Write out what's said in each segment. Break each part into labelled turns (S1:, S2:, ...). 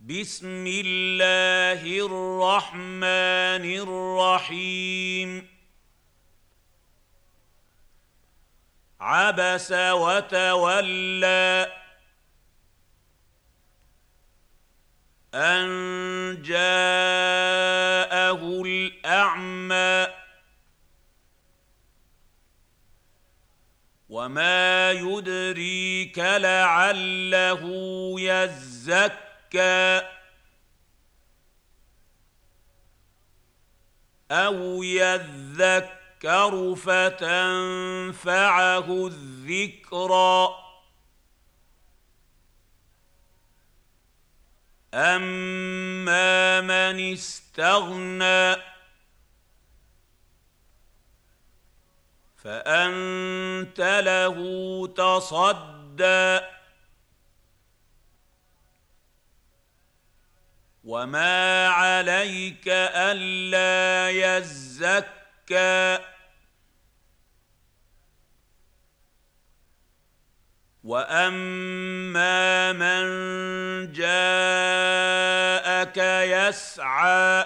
S1: بسم الله الرحمن الرحيم عبس وتولى أن جاءه الأعمى وما يدريك لعله يزكى أو يذكر فتنفعه الذكرى أما من استغنى فأنت له تصدى وما عليك ألا يزكى وأما من جاءك يسعى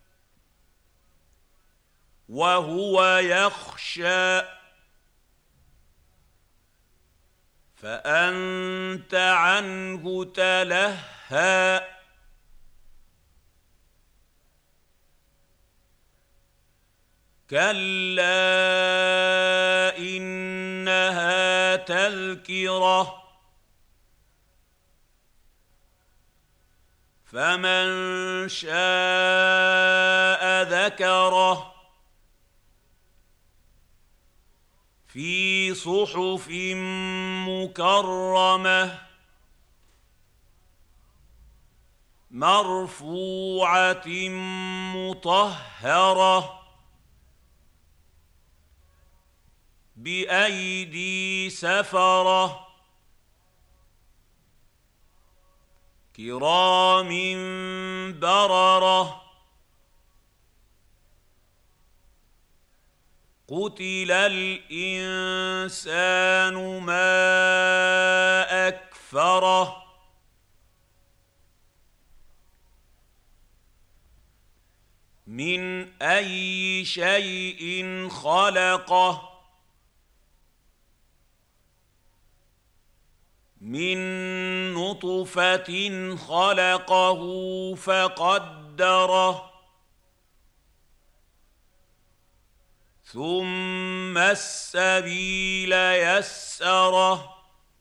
S1: وهو يخشى فأنت عنه تلهى كلا إنها تذكرة فمن شاء ذكره في صحف مكرمة مرفوعة مطهرة بأيدي سفرة كرام بررة قتل الإنسان ما أكفره من أي شيء خلقه من نطفة خلقه فقدره ثم السبيل يسره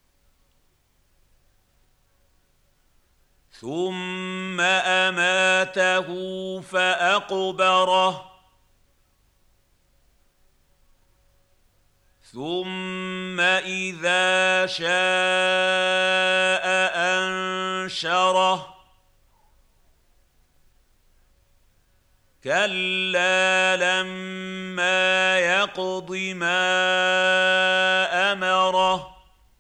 S1: ثم أماته فأقبره ثم إذا شاء أنشره كلا لما يقض ما أمره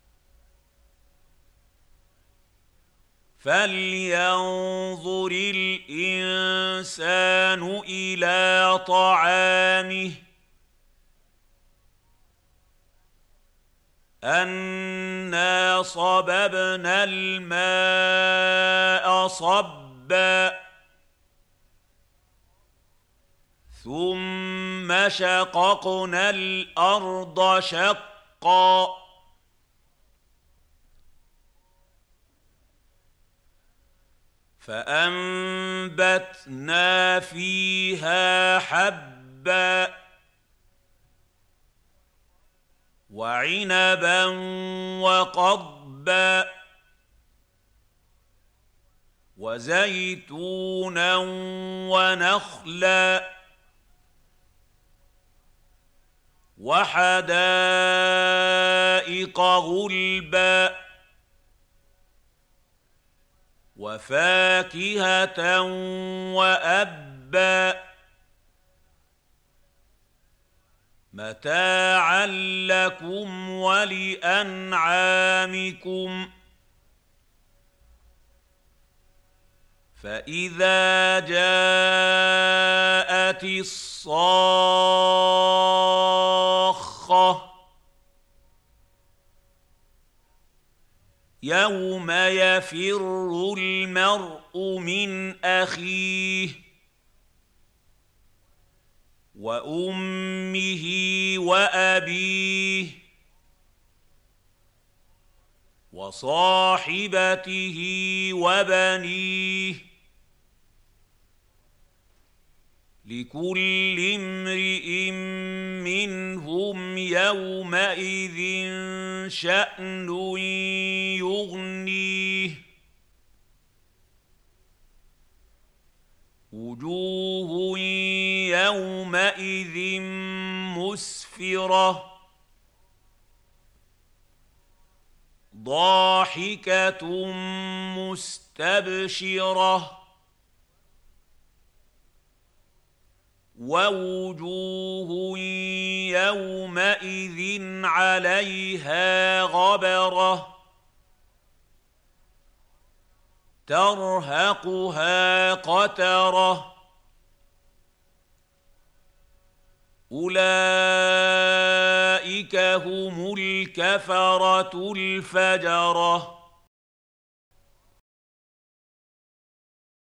S1: فلينظر الإنسان إلى طعامه أنا صببنا الماء صبا ثم شققنا الأرض شقا فأنبتنا فيها حبا وعنبا وقضبا وزيتونا ونخلا وحدائق غلبا وفاكهة وأبا متاعا لكم ولأنعامكم فإذا جاءت الصاخة يوم يفر المرء من أخيه وأمه وأبيه وصاحبته وبنيه لكل امرئ منهم يومئذ شأن يغنيه وجوه يومئذ مسفرة ضاحكة مستبشرة ووجوه يومئذ عليها غبرة ترهقها قترة أولئك هم الكفرة الفجرة